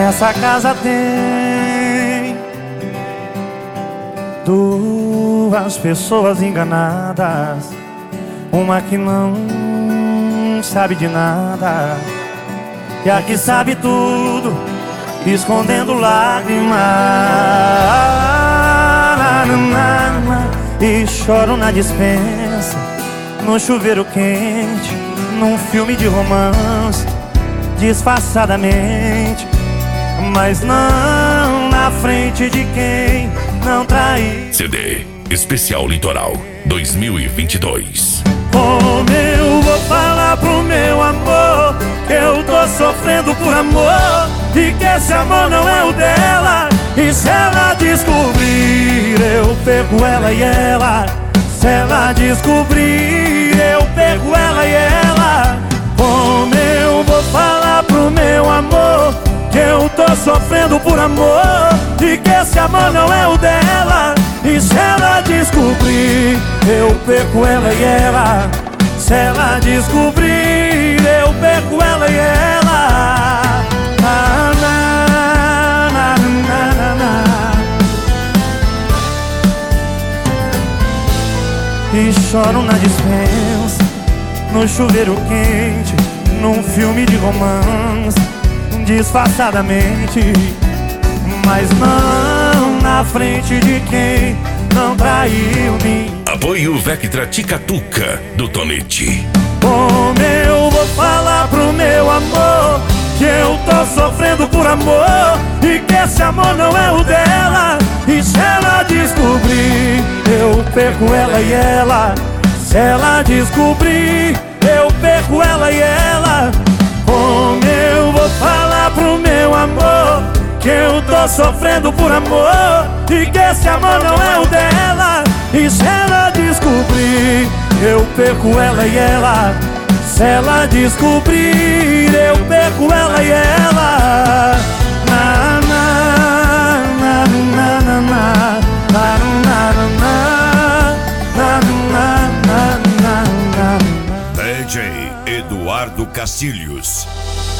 Nessa casa tem duas pessoas enganadas, uma que não sabe de nada e a que sabe tudo, escondendo lágrimas. E choro na dispensa, no chuveiro quente, num filme de romance, disfarçadamente, mas não na frente de quem não traiu. CD Especial Litoral 2022. Como eu vou falar pro meu amor que eu tô sofrendo por amor e que esse amor não é o dela? E se ela descobrir, eu pego ela e ela. Se ela descobrir, eu pego ela e ela. Como eu vou falar pro meu amor que eu tô sofrendo por amor e que esse amor não é o dela? E se ela descobrir, eu perco ela e ela. Se ela descobrir, eu perco ela e ela. Na, na, na, na, na. E choro na dispensa, no chuveiro quente, num filme de romance, disfarçadamente, mas não na frente de quem não traiu-me. Apoio Vectra Ticatuca do Tonete. Como eu vou falar pro meu amor que eu tô sofrendo por amor e que esse amor não é o dela? E se ela descobrir, eu perco ela e ela. Se ela descobrir, eu perco ela e ela. Como eu vou falar pro meu amor que eu tô sofrendo por amor e que esse amor não é o dela? E se ela descobrir, eu perco ela e ela. Se ela descobrir, eu perco ela e ela. Na, na, na, na, na, na, na, na, na, na, na, na, na. DJ Eduardo Castilhos.